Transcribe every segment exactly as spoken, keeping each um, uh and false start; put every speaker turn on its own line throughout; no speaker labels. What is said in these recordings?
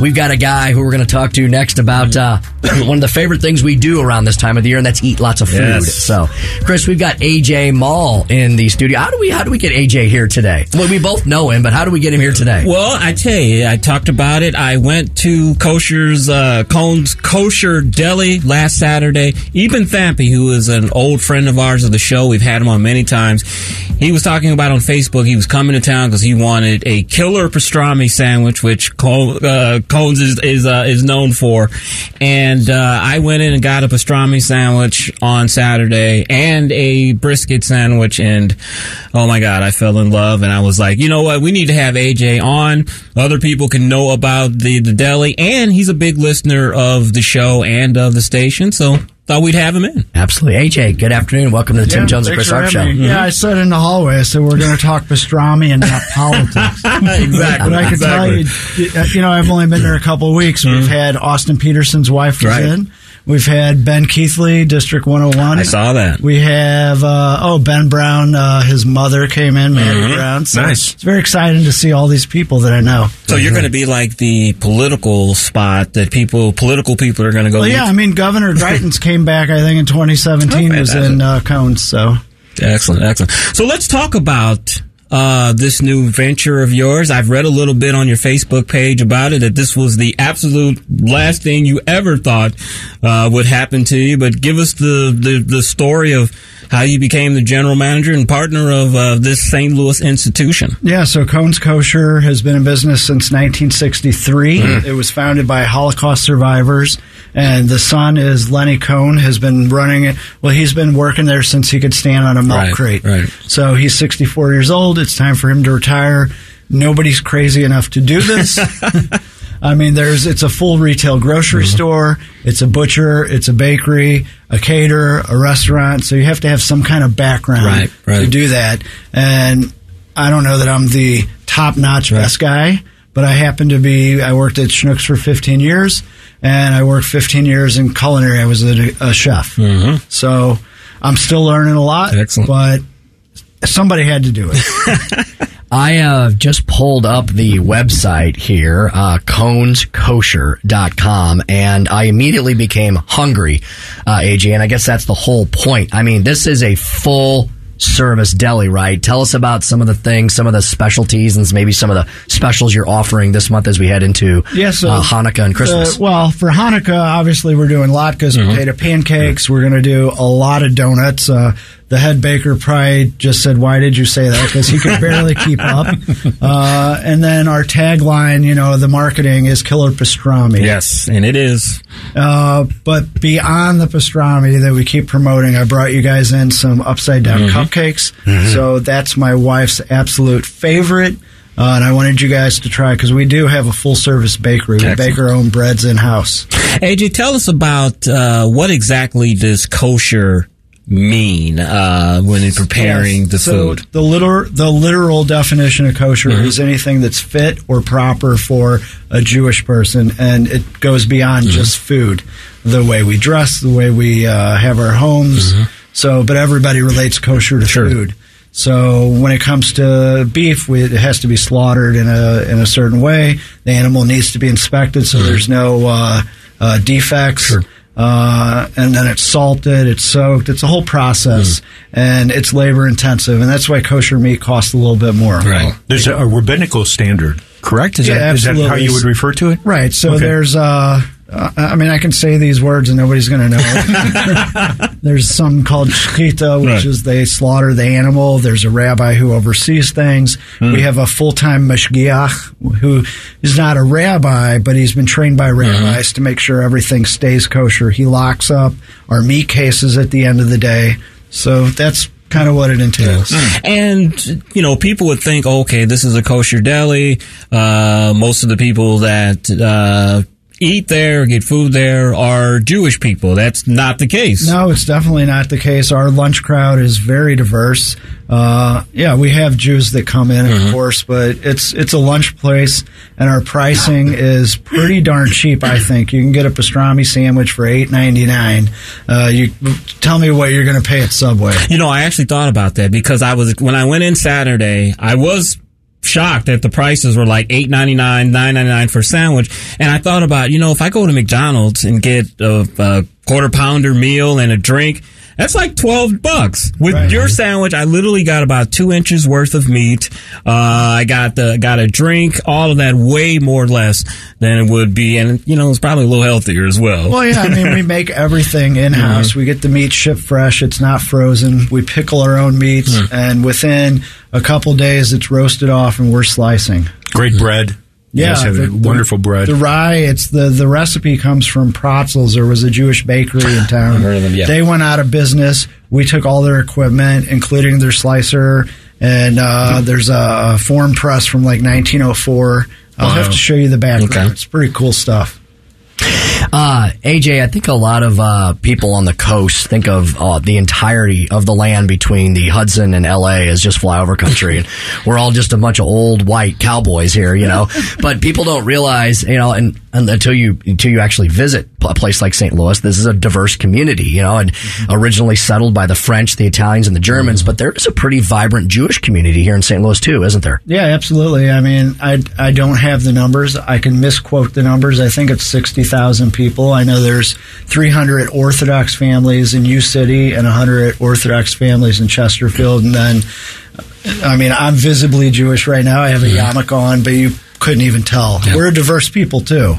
we've got a guy who we're going to talk to next about uh, one of the favorite things we do around this time of the year, and that's eat lots of food.
Yes.
So, Chris, we've got A J Mall in the studio. How do we how do we get A J here today? Well, we both know him, but how do we get him here today?
Well, I tell you, I talked about it. I went to Kosher's uh, Cone's Kosher Deli last Saturday. Eben Thampe, who is an old friend of ours of the show, we've had him on many times. He was talking about on Facebook he was coming to town because he wanted a killer pastrami sandwich, which Cone, uh, Cone's is is, uh, is known for. And uh, I went in and got a pastrami sandwich on Saturday and a brisket sandwich, and oh my God, I fell in love. And I was like, you know what, we need to have A J on. Other people can know about the, the deli, and he's a big listener of the show and of the station, so thought we'd have him in.
Absolutely. A J, good afternoon. Welcome to the
yeah,
Tim Jones and Chris Hart Show.
Mm-hmm. Yeah, I said in the hallway, I said, we're going to talk pastrami and not politics.
Exactly.
But I can
exactly.
tell you, you know, I've only been there a couple of weeks. Mm-hmm. We've had Austin Peterson's wife was
right.
in. We've had Ben Keithley, District one oh one.
I saw that.
We have, uh, oh, Ben Brown, uh, his mother came in, Mary
mm-hmm.
Brown. So
nice.
It's very exciting to see all these people that I know.
So mm-hmm. you're going to be like the political spot that people, political people are going to go
Well, yeah,
with.
I mean, Governor Greitens came back, I think, in twenty seventeen,
oh,
was in uh, Cones, so.
Excellent, excellent. So let's talk about uh this new venture of yours. I've read a little bit on your Facebook page about it, that this was the absolute last thing you ever thought uh would happen to you. But give us the, the, the story of how you became the general manager and partner of uh, this Saint Louis institution.
Yeah, so Cone's Kosher has been in business since nineteen sixty-three. Mm. It was founded by Holocaust survivors, and the son is Lenny Cone, has been running it. Well, he's been working there since he could stand on a milk
right,
crate.
Right.
So he's sixty-four years old. It's time for him to retire. Nobody's crazy enough to do this. I mean, there's it's a full retail grocery mm-hmm. store, it's a butcher, it's a bakery, a caterer, a restaurant, so you have to have some kind of background
right, right.
to do that. And I don't know that I'm the top-notch right. best guy, but I happen to be, I worked at Schnucks for fifteen years, and I worked fifteen years in culinary. I was a, a chef. Mm-hmm. So I'm still learning a lot,
Excellent.
But somebody had to do it.
I uh, just pulled up the website here, uh, cones kosher dot com, and I immediately became hungry, uh, A J, and I guess that's the whole point. I mean, this is a full service deli, right? Tell us about some of the things, some of the specialties, and maybe some of the specials you're offering this month as we head into
yeah, so,
uh, Hanukkah and Christmas.
Uh, well, for Hanukkah, obviously, we're doing latkes, mm-hmm. potato pancakes. We're going to do a lot of donuts. Uh, the head baker probably just said, why did you say that? Because he could barely keep up. Uh, and then our tagline, you know, the marketing is killer pastrami.
Yes, and it is.
Uh, but beyond the pastrami that we keep promoting, I brought you guys in some upside-down mm-hmm. cupcakes. Mm-hmm. So that's my wife's absolute favorite. Uh, and I wanted you guys to try, because we do have a full-service bakery. We
Excellent.
bake our own breads in-house.
A J, tell us about uh, what exactly does kosher mean uh, when you're preparing
yes.
the
so
food?
The literal, the literal definition of kosher mm-hmm. is anything that's fit or proper for a Jewish person, and it goes beyond mm-hmm. just food. The way we dress, the way we uh, have our homes. Mm-hmm. So, but everybody relates kosher to
sure.
food. So when it comes to beef, we, it has to be slaughtered in a in a certain way. The animal needs to be inspected so mm-hmm. there's no uh, uh, defects.
Sure.
Uh, and then it's salted, it's soaked, it's a whole process, mm. and it's labor intensive, and that's why kosher meat costs a little bit more.
Right. There's a, a rabbinical standard, correct? Is,
yeah,
that, is that how you would refer to it?
Right. So
okay.
there's, uh, uh, I mean, I can say these words and nobody's going to know it. There's something called shechita, which right. is they slaughter the animal. There's a rabbi who oversees things. Mm. We have a full-time mashgiach who is not a rabbi, but he's been trained by rabbis mm-hmm. to make sure everything stays kosher. He locks up our meat cases at the end of the day. So that's kind of what it entails.
Yeah. And, you know, people would think, okay, this is a kosher deli. Uh, most of the people that uh, eat there, get food there, are Jewish people. That's not the case.
No, it's definitely not the case. Our lunch crowd is very diverse. Uh, yeah, we have Jews that come in, mm-hmm. of course, but it's it's a lunch place, and our pricing is pretty darn cheap, I think. You can get a pastrami sandwich for eight ninety-nine. Uh, you tell me what you're going to pay at Subway.
You know, I actually thought about that, because I was when I went in Saturday, I was shocked that the prices were like eight ninety-nine, nine ninety-nine for a sandwich. And I thought about, you know, if I go to McDonald's and get a, a quarter pounder meal and a drink, that's like twelve bucks. With right. your sandwich, I literally got about two inches worth of meat. Uh, I got the, got a drink, all of that way more or less than it would be. And, you know, it's probably a little healthier as well.
Well, yeah, I mean, we make everything in-house. Mm-hmm. We get the meat shipped fresh. It's not frozen. We pickle our own meats. Mm-hmm. And within a couple days, it's roasted off and we're slicing.
Great bread.
Yeah,
yes,
the,
wonderful bread.
The rye, it's the, the recipe comes from Protzels. There was a Jewish bakery in town.
I've heard of them, yeah.
They went out of business. We took all their equipment, including their slicer, and uh, there's a form press from like nineteen oh four. I'll wow. have to show you the background. Okay. It's pretty cool stuff.
Uh, A J, I think a lot of uh, people on the coast think of uh, the entirety of the land between the Hudson and L A as just flyover country. And we're all just a bunch of old white cowboys here, you know. But people don't realize, you know, and, and until you until you actually visit a place like Saint Louis, this is a diverse community, you know, and mm-hmm. originally settled by the French, the Italians, and the Germans. Mm-hmm. But there is a pretty vibrant Jewish community here in Saint Louis, too, isn't there?
Yeah, absolutely. I mean, I, I don't have the numbers. I can misquote the numbers. I think it's sixty thousand people. I know there's three hundred Orthodox families in U City and one hundred Orthodox families in Chesterfield. And then, I mean, I'm visibly Jewish right now. I have a yarmulke on, but you couldn't even tell. Yeah. We're a diverse people, too.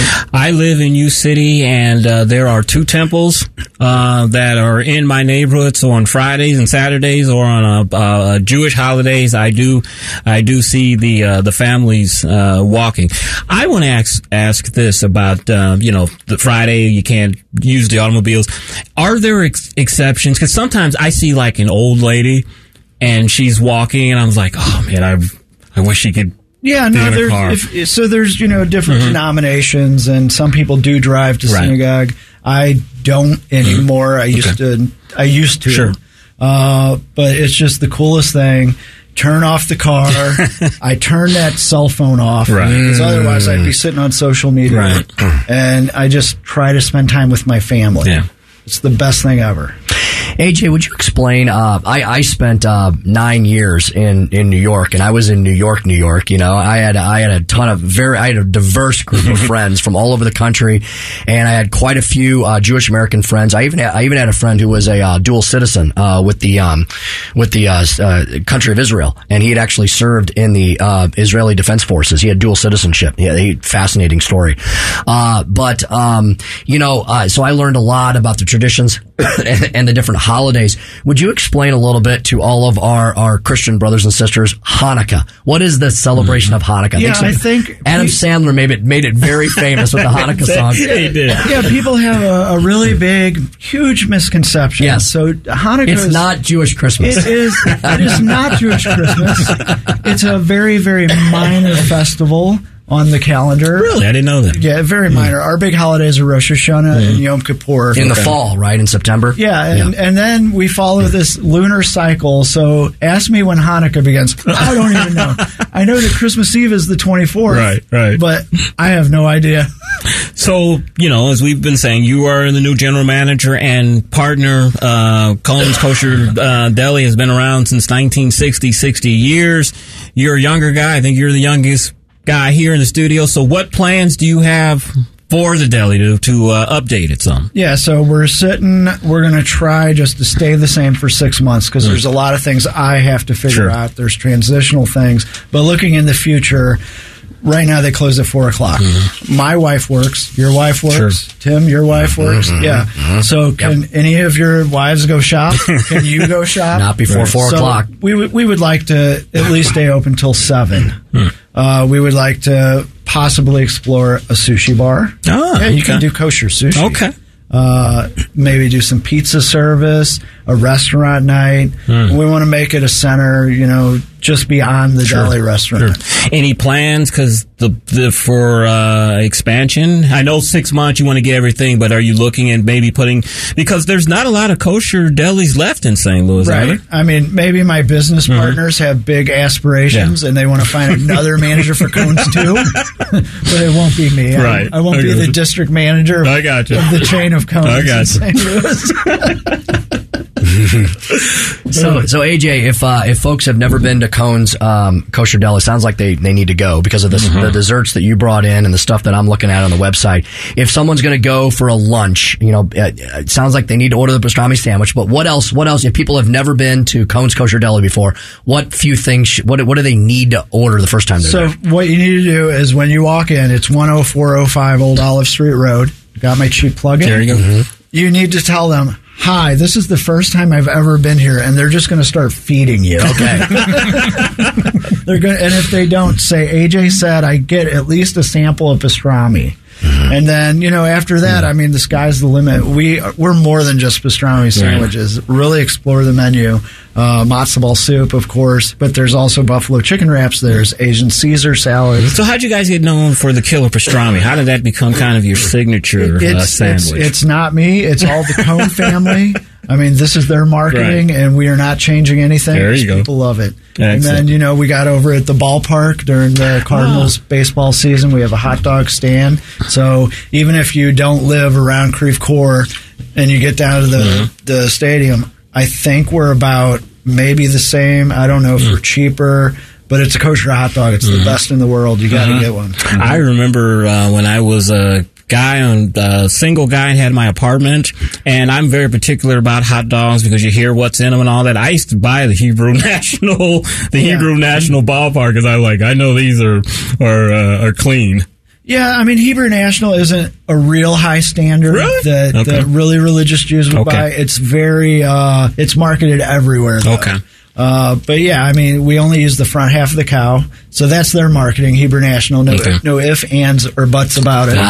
I live in U City, and uh, there are two temples uh, that are in my neighborhood. So on Fridays and Saturdays, or on uh, uh, Jewish holidays, I do I do see the uh, the families uh, walking. I want to ask ask this about uh, you know the Friday you can't use the automobiles. Are there ex- exceptions? Because sometimes I see like an old lady, and she's walking, and I'm like, oh man, I I wish she could.
Yeah, no, there's, if, so there's, you know, different mm-hmm. denominations, and some people do drive to right. synagogue. I don't anymore. Mm-hmm. I used okay. to, I used to.
Sure.
Uh, but it's just the coolest thing. Turn off the car. I turn that cell phone off.
Right.
Because otherwise I'd be sitting on social media.
Right.
And I just try to spend time with my family.
Yeah.
It's the best thing ever.
A J, would you explain, uh, I, I spent, uh, nine years in, in New York, and I was in New York, New York, you know, I had, I had a ton of very, I had a diverse group of friends from all over the country, and I had quite a few, uh, Jewish American friends. I even had, I even had a friend who was a, uh, dual citizen, uh, with the, um, with the, uh, uh, country of Israel, and he had actually served in the, uh, Israeli Defense Forces. He had dual citizenship. Yeah, he, fascinating story. Uh, but, um, you know, uh, so I learned a lot about the traditions and, and the different holidays. Would you explain a little bit to all of our, our Christian brothers and sisters Hanukkah? What is the celebration of Hanukkah?
Yeah,
I think,
I think
Adam we, Sandler made it made it very famous with the Hanukkah song.
Yeah, he did.
Yeah, people have a, a really big, huge misconception.
Yes.
So Hanukkah
It's
is,
not Jewish Christmas.
It is. It is not Jewish Christmas. It's a very, very minor festival on the calendar.
Really? I didn't know that.
Yeah, very minor. Mm. Our big holidays are Rosh Hashanah mm. and Yom Kippur.
In the okay. fall, right? In September?
Yeah, and, yeah. and then we follow this lunar cycle. So ask me when Hanukkah begins. I don't even know. I know that Christmas Eve is the twenty-fourth.
Right, right.
But I have no idea.
So, you know, as we've been saying, you are the new general manager and partner. Uh, Cohen's Kosher uh, Deli has been around since nineteen sixty, sixty years. You're a younger guy. I think you're the youngest guy here in the studio. So what plans do you have for the deli to, to uh, update it some?
Yeah, so we're sitting, we're going to try just to stay the same for six months because mm. there's a lot of things I have to figure
sure.
out. There's transitional things. But looking in the future, right now they close at four o'clock. Mm-hmm. My wife works. Your wife works. Sure. Tim, your wife works. Mm-hmm. Yeah. Mm-hmm. So can yep. any of your wives go shop? Can you go shop?
Not before
right.
four
so
o'clock.
We would we would like to at least stay open till seven.
Mm.
Uh, we would like to possibly explore a sushi bar.
Oh,
yeah, you
okay.
can do kosher sushi.
Okay.
Uh, maybe do some pizza service, a restaurant night. Mm. We want to make it a center, you know, just beyond the
sure.
deli restaurant.
Sure. Any plans? Because the, the for uh, expansion, I know six months you want to get everything, but are you looking at maybe putting, because there's not a lot of kosher delis left in Saint Louis,
right? I mean, maybe my business mm-hmm. partners have big aspirations yeah. and they want to find another manager for Cones too, but it won't be me.
Right.
I, I won't
I
be the
you.
district manager of,
I got you.
of the chain of Cones
I got
in Saint Louis.
So, so A J, if uh, if folks have never been to Cone's um, Kosher Deli, it sounds like they, they need to go because of this, mm-hmm. the desserts that you brought in and the stuff that I'm looking at on the website. If someone's going to go for a lunch, you know, it, it sounds like they need to order the pastrami sandwich. But what else? What else? If people have never been to Cone's Kosher Deli before, what few things? Sh- what what do they need to order the first time they're
so
there?
So what you need to do is when you walk in, it's one oh four oh five Old Olive Street Road. Got my cheap plug in.
There you go. Mm-hmm.
You need to tell them, hi, this is the first time I've ever been here, and they're just going to start feeding you.
Okay.
They're going, and if they don't, say, A J said I get at least a sample of pastrami. Mm-hmm. And then, you know, after that, I mean, the sky's the limit. We, we're more than just pastrami sandwiches. Right. Really explore the menu. Uh, matzo ball soup, of course, but there's also buffalo chicken wraps. There's Asian Caesar salad.
So how'd you guys get known for the killer pastrami? How did that become kind of your signature
it's,
uh, sandwich?
It's, it's not me. It's all the Cone family. I mean, this is their marketing, right. and we are not changing anything.
There you go.
People love it.
Excellent.
And then, you know, we got over at the ballpark during the Cardinals oh. baseball season. We have a hot dog stand. So even if you don't live around Creve Coeur and you get down to the, mm-hmm. the stadium, I think we're about maybe the same. I don't know if mm-hmm. we're cheaper. But it's a kosher hot dog. It's mm-hmm. the best in the world. You got to mm-hmm. get one. Mm-hmm.
I remember uh, when I was a guy on uh, single guy and had my apartment, and I'm very particular about hot dogs because you hear what's in them and all that. I used to buy the Hebrew National, the yeah. Hebrew National Ballpark because I like I know these are are uh, are clean.
Yeah, I mean, Hebrew National isn't a real high standard
really?
that,
okay.
that really religious Jews would
okay.
buy. It's very, uh, it's marketed everywhere, though.
Okay.
Uh, but yeah, I mean, we only use the front half of the cow, so that's their marketing. Hebrew National, no,
okay.
no ifs, ands, or buts about it.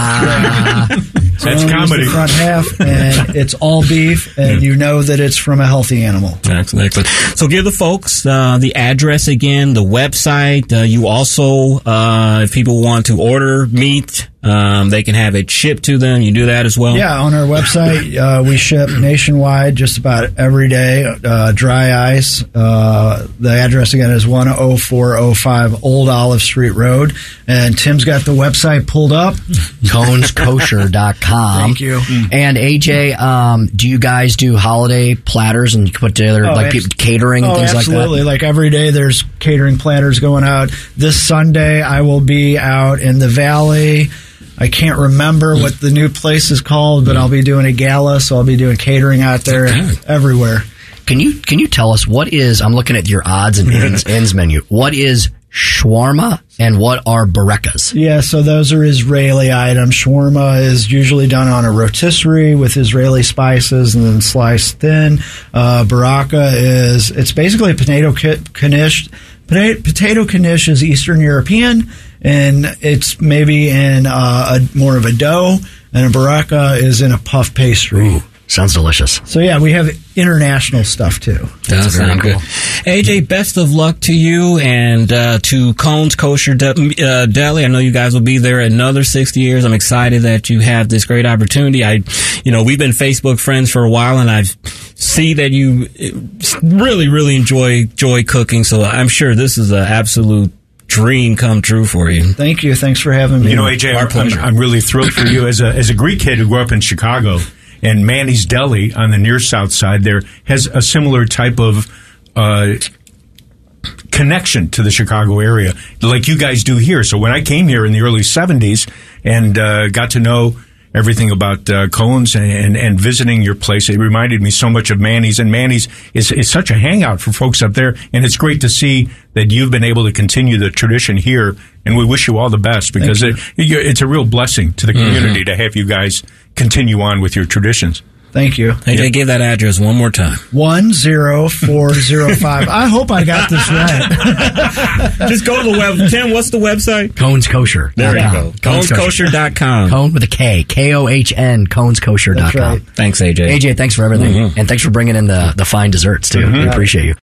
Ah.
So
that's comedy.
The front half, and it's all beef, and you know that it's from a healthy animal.
Excellent, excellent. So give the folks uh, the address again, the website. Uh, you also, uh, if people want to order meat, um, they can have it shipped to them. You do that as well?
Yeah, on our website, uh, we ship nationwide just about every day, uh, dry ice. Uh, the address again is one oh four oh five Old Olive Street Road. And Tim's got the website pulled up.
Cones Kosher dot com.
Thank you.
And A J, um, do you guys do holiday platters and you put together
oh,
like
abs-
people, catering and
oh,
things
absolutely.
like that?
Absolutely. Like every day there's catering platters going out. This Sunday I will be out in the Valley. I can't remember what the new place is called, but I'll be doing a gala, so I'll be doing catering out there okay. everywhere.
Can you can you tell us what is, I'm looking at your odds and ends, ends menu, what is shawarma and what are barekas?
Yeah, so those are Israeli items. Shawarma is usually done on a rotisserie with Israeli spices and then sliced thin. Uh, baraka is, it's basically a potato knish. Potato, potato knish is Eastern European, and it's maybe in uh, a more of a dough, and a baraka is in a puff pastry.
Ooh. Sounds delicious.
So, yeah, we have international stuff, too.
That's very cool. A J, best of luck to you and uh, to Cone's Kosher De- uh, Deli. I know you guys will be there another sixty years. I'm excited that you have this great opportunity. I, you know, we've been Facebook friends for a while, and I see that you really, really enjoy, enjoy cooking. So I'm sure this is an absolute dream come true for you.
Thank you. Thanks for having me.
You know, A J, I'm, I'm, I'm really thrilled for you. As a, as a Greek kid who grew up in Chicago, and Manny's Deli on the near south side there has a similar type of uh, connection to the Chicago area, like you guys do here. So when I came here in the early seventies and uh, got to know everything about uh, Cone's and, and, and visiting your place, it reminded me so much of Manny's. And Manny's is, is such a hangout for folks up there. And it's great to see that you've been able to continue the tradition here. And we wish you all the best because it, it's a real blessing to the community mm-hmm. to have you guys continue on with your traditions.
Thank you.
Hey, yeah. Give that address one more time.
one oh four oh five. I hope I got this right.
Just go to the web. Tim, what's the website?
Cones Kosher.
There you go. Cones Kosher dot com.
Cone with a K. K O H N. Cones Kosher dot com.
Right.
Thanks, A J.
A J, thanks for everything. Mm-hmm. And thanks for bringing in the, the fine desserts, too. Mm-hmm. We appreciate you.